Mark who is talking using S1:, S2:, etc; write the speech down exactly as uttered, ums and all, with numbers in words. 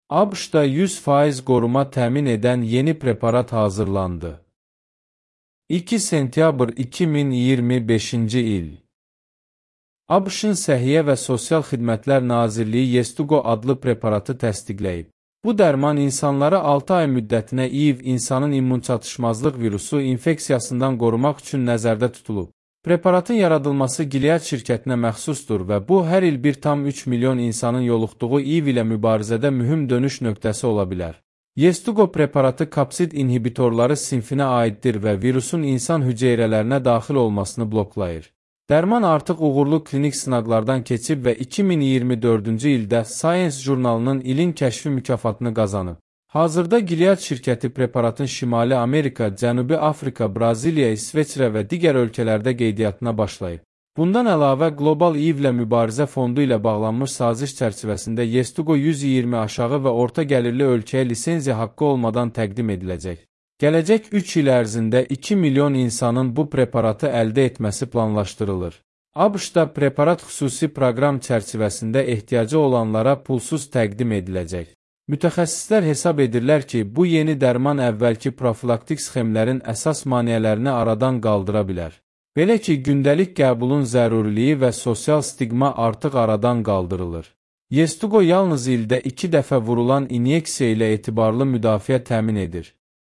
S1: ABŞ-da yüz faiz qoruma təmin edən yeni preparat hazırlandı. iki sentyabr iki min iyirmi beşinci il. ABŞ-ın Səhiyyə və Sosial Xidmətlər Nazirliyi Yestugo adlı preparatı təsdiqləyib. Bu dərman insanları altı ay müddətinə İ V insanın immun çatışmazlıq virusu infeksiyasından qorumaq üçün nəzərdə tutulub. Preparatın yaradılması Gilead şirkətinə məxsusdur və bu hər il bir tam üç milyon insanın yoluxduğu İ V ilə mübarizədə mühüm dönüş nöqtəsi ola bilər. Yestugo preparatı kapsid inhibitorları sinfinə aiddir və virusun insan hüceyrələrinə daxil olmasını bloklayır. Dərman artıq uğurlu klinik sınaqlardan keçib və iki min iyirmi dördüncü ildə Science jurnalının ilin kəşfi mükafatını qazanıb. Hazırda Gilead şirkəti preparatın Şimali Amerika, Cənubi Afrika, Braziliya, İsveçrə və digər ölkələrdə qeydiyyatına başlayıb. Bundan əlavə, Qlobal İ V ilə mübarizə fondu ilə bağlanmış saziş çərçivəsində Yestugo yüz iyirmi aşağı və orta gəlirli ölkəyə lisenziya haqqı olmadan təqdim ediləcək. Gələcək üç il ərzində iki milyon insanın bu preparatı əldə etməsi planlaşdırılır. ABŞ-da preparat xüsusi proqram çərçivəsində ehtiyacı olanlara pulsuz təqdim ediləcək. Mütəxəssislər hesab edirlər ki, bu yeni dərman əvvəlki profilaktik sxemlərin əsas maneələrini aradan qaldıra bilər. Belə ki, gündəlik qəbulun zəruriliyi və sosial stigma artıq aradan qaldırılır. Yestugo yalnız ildə iki dəfə vurulan inyeksiya ilə etibarlı müdafiə təmin edir.